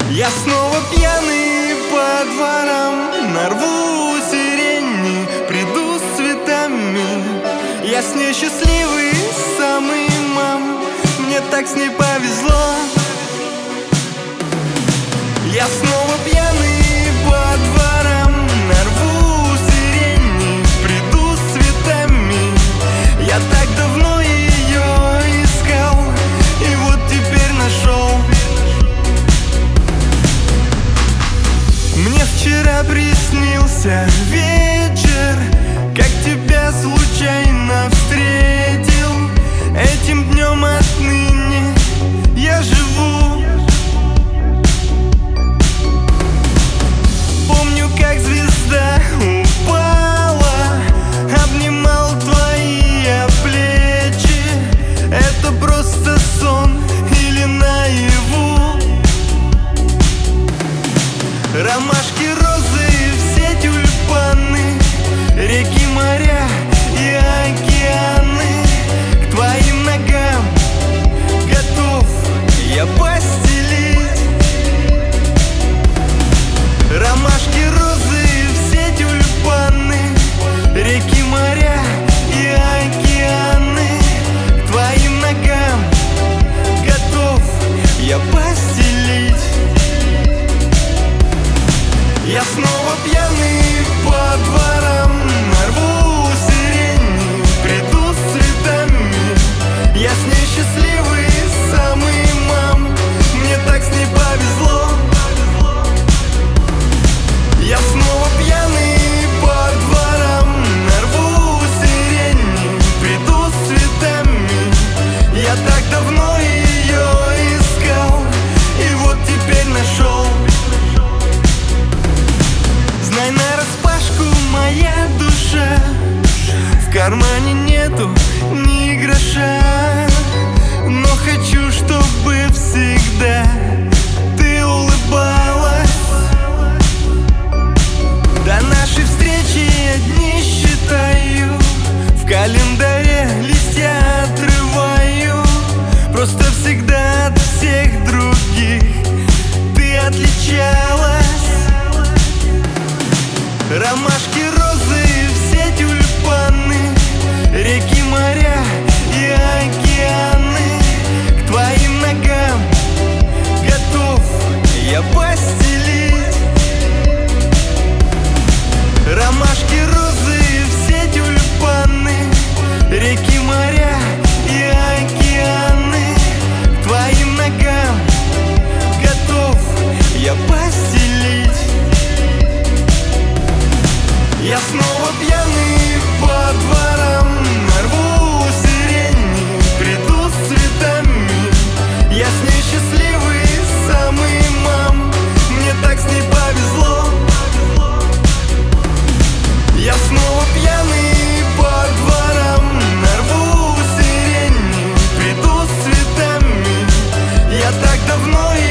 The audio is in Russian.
Я снова пьяный по дворам, нарву сирени, приду с цветами. Я с ней счастливый, самый мам, мне так с ней повезло. Я снова пьяный по дворам, нарву сирени, приду с цветами. Я так давно ее искал, и вот теперь нашел. Мне вчера приснился вечер, как тебя случайно встретил. Этим днем отныне я живу. Помню, как звезда упала, обнимал твои плечи. Это просто сон или наяву? Ромашки, розы, все тюльпаны, реки, моря и океаны. К твоим ногам готов я постелить. Ромашки, розы, все тюльпаны, реки, моря и океаны. К твоим ногам готов я постелить. Я снова пьяный по дворам, нарву сирени, приду с цветами. Я с ней счастливый, самый мам, мне так с ней повезло. Я снова пьяный по дворам, нарву сирени, приду с цветами. Я так давно ее искал, и вот теперь нашел. Знай нараспашку, моя душа, в кармане нету ни гроша, но хочу, чтобы всегда ты улыбалась. До нашей встречи я дни считаю, в календаре листья отрываю. Просто всегда от всех других ты отличалась. Ромашки, розы, все тюльпаны, реки, моря и океаны. К твоим ногам готов я постелить. Ромашки, розы, все тюльпаны, реки, моря и океаны. К твоим ногам готов я постелить. Я снова пьяный по дворам, нарву сирени, приду с цветами. Я с ней счастливый, самый мам, мне так с ней повезло. Я снова пьяный по дворам, нарву сирени, приду с цветами. Я так давно